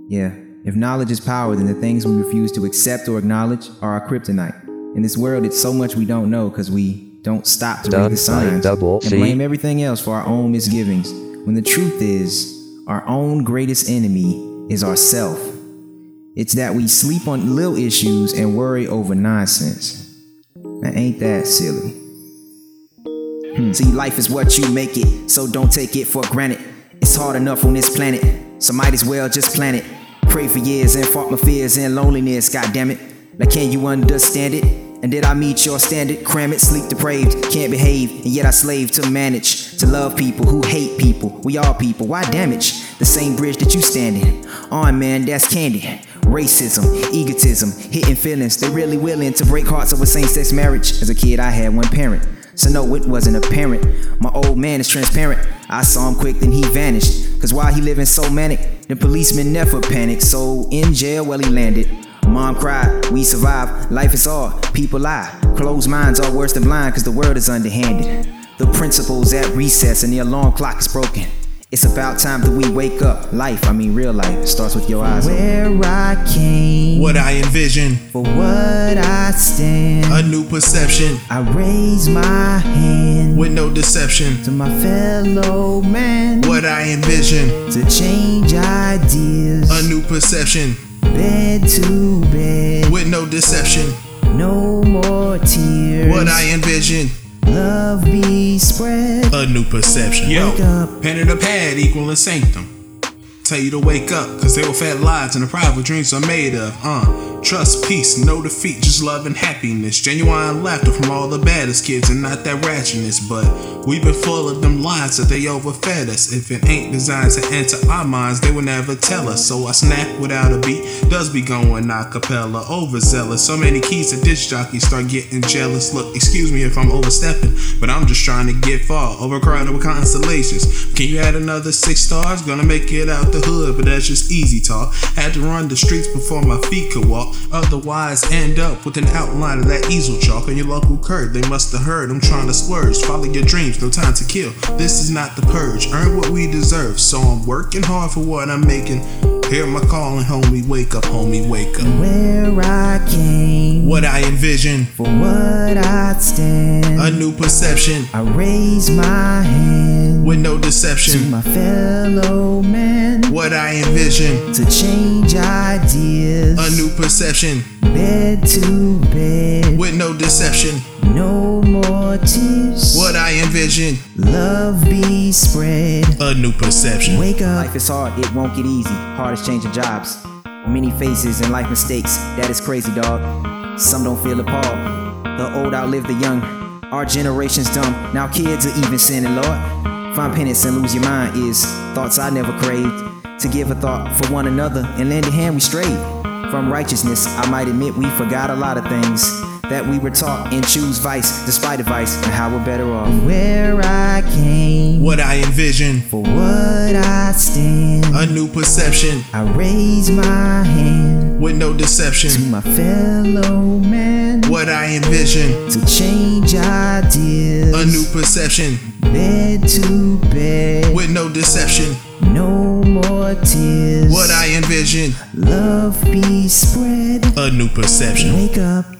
Yeah, if knowledge is power, then the things we refuse to accept or acknowledge are our kryptonite. In this world, it's so much we don't know because we don't stop to read the signs and blame everything else for our own misgivings, when the truth is, our own greatest enemy is ourself. It's that we sleep on little issues and worry over nonsense. Now, ain't that silly? See, life is what you make it, so don't take it for granted. It's hard enough on this planet, so might as well just plan it. Pray for years and fought my fears and loneliness, goddammit. Now can you understand it? And did I meet your standard? Cram it, sleep depraved, can't behave, and yet I slave to manage to love people who hate people. We all people, why damage the same bridge that you standing on, man? That's candy. Racism, egotism, hitting feelings. They really willing to break hearts over same-sex marriage. As a kid, I had one parent, so no, it wasn't apparent. My old man is transparent. I saw him quick, then he vanished. Cause while he living so manic, the policeman never panicked. So in jail, well, he landed. Mom cried, we survived. Life is hard, people lie. Closed minds are worse than blind, cause the world is underhanded. The principle's at recess and the alarm clock is broken. It's about time that we wake up. Life, I mean real life, starts with your eyes open. Where I came, what I envision, for what I stand, a new perception. I raise my hand with no deception to my fellow man. What I envision, to change ideas, a new perception. Bed to bed with no deception, no more tears. What I envision, love be spread, a new perception. Yo, pen and a pad equaling sanctum. Tell you to wake up, cause they were fed lies and the private dreams are made of. Trust, peace, no defeat, just love and happiness. Genuine laughter from all the baddest kids and not that ratchetness. But we've been full of them lies that they overfed us. If it ain't designed to enter our minds, they will never tell us. So I snap without a beat, does be going acapella, overzealous. So many keys to disc jockeys start getting jealous. Look, excuse me if I'm overstepping, but I'm just trying to get far, overcrowded with constellations. Can you add another 6 stars? Gonna make it out the hood, but that's just easy talk. Had to run the streets before my feet could walk. Otherwise end up with an outline of that easel chalk on your local curb. They must have heard I'm trying to splurge. Follow your dreams, no time to kill. This is not the purge, earn what we deserve. So I'm working hard for what I'm making. Hear my calling, homie, wake up, homie, wake up. Where I came, what I envision, for what I stand, a new perception. I raise my hand with no deception to my fellow man. What I envision, to change ideas, a new perception. Bed to bed with no deception, no more tears. What I envision, love be spread, a new perception. Wake up. Life is hard, it won't get easy. Hard as changing jobs. Many faces and life mistakes. That is crazy, dog. Some don't feel appalled. The old outlive the young. Our generation's dumb. Now kids are even sinning, Lord. Find penance and lose your mind is thoughts I never craved. To give a thought for one another and lend a hand we strayed. From righteousness, I might admit we forgot a lot of things that we were taught and choose vice despite advice and how we're better off. Where I came, what I envision, for what I stand, a new perception. I raise my hand with no deception to my fellow man. What I envision, to change ideas, a new perception. Bed to bed with no deception, no more tears. What I envision, love be spread, a new perception. Wake up.